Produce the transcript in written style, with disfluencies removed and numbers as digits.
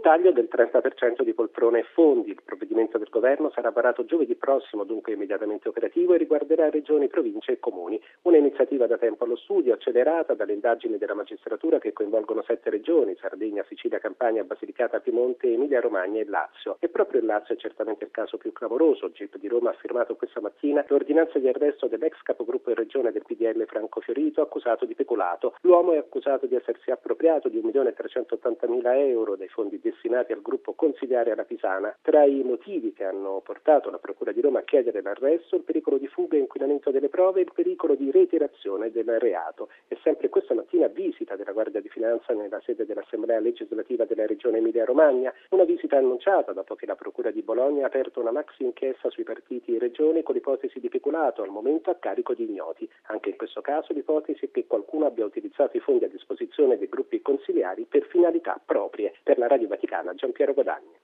taglio del 30% di poltrone e fondi. Il provvedimento del governo sarà varato giovedì prossimo, dunque immediatamente operativo, e riguarderà regioni, province e comuni. Un'iniziativa da tempo allo studio, accelerata dalle indagini della magistratura che coinvolgono 7 regioni: Sardegna, Sicilia, Campania, Basilicata, Piemonte, Emilia Romagna e Lazio. E proprio il Lazio è certamente il caso più clamoroso. Il GIP di Roma ha firmato questa mattina l'ordinanza di arresto dell'ex capogruppo in regione del PDL Franco Fiorito, accusato di peculato. L'uomo è accusato di essersi appropriato di 1.380.000 euro dei fondi destinati al gruppo consiliare alla Pisana. Tra i motivi che hanno portato la Procura di Roma a chiedere l'arresto: il pericolo di fuga e inquinamento delle prove e il pericolo di reiterazione del reato. E sempre questa mattina visita della Guardia di Finanza nella sede dell'Assemblea legislativa della regione Emilia Romagna, una visita annunciata dopo che la Procura di Bologna ha aperto una maxi inchiesta sui partiti in regione con l'ipotesi di peculato, al momento a carico di ignoti. Anche in questo caso l'ipotesi è che qualcuno abbia utilizzato i fondi a disposizione dei gruppi consiliari per finalità proprie. Per la Radio Vaticana, Giampiero Godagni.